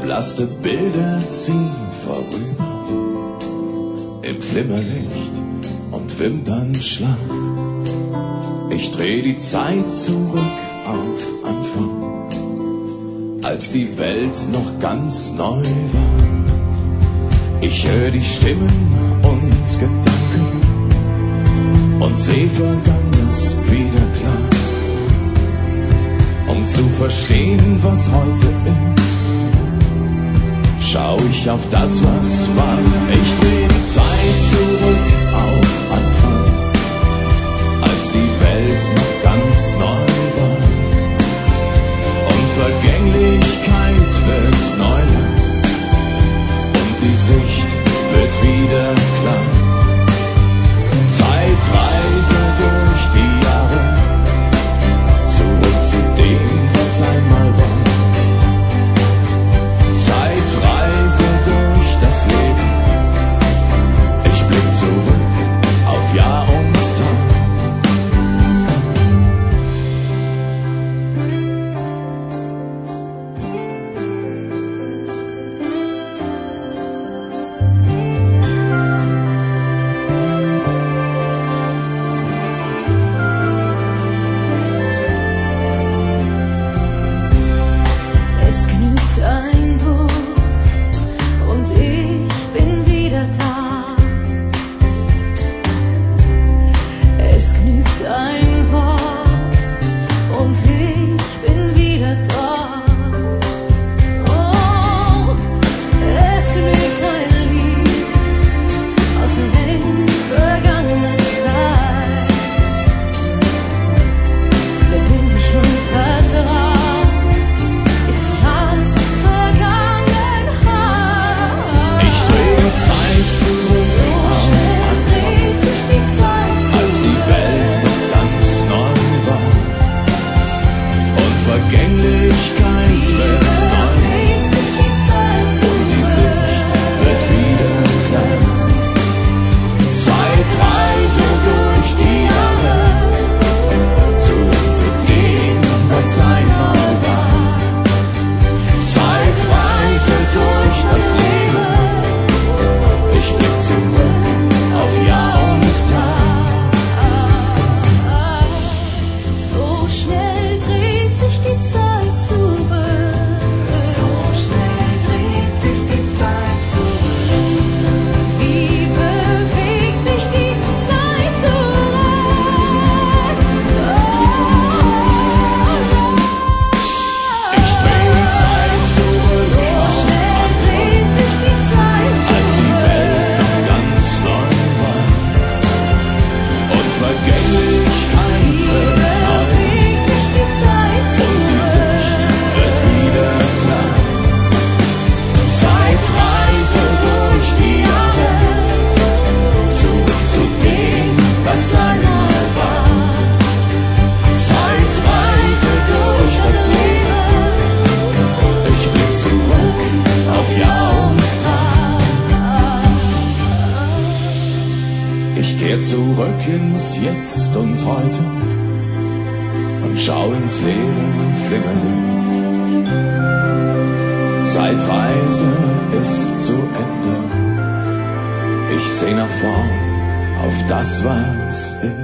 Verblasste Bilder ziehen vorüber im Flimmerlicht und Wimpernschlag. Ich dreh die Zeit zurück auf Anfang, als die Welt noch ganz neu war. Ich höre die Stimmen und Gedanken und seh Vergangenes wieder klar. Um zu verstehen, was heute ist, schau ich auf das, was war. Ich dreh die Zeit zurück auf Anfang, als die Welt noch ganz neu war. Und Vergänglichkeit wird Neuland und die Sicht wird wieder klar. Zeitreise durch die Jahre, zurück zu dem, was einmal war. Zeitreise durch das Leben, ich blick zurück auf Jahr und Tag. Zurück ins Jetzt und Heute und schau ins Leben flimmern. Zeitreise ist zu Ende. Ich seh nach vorn auf das, was ist.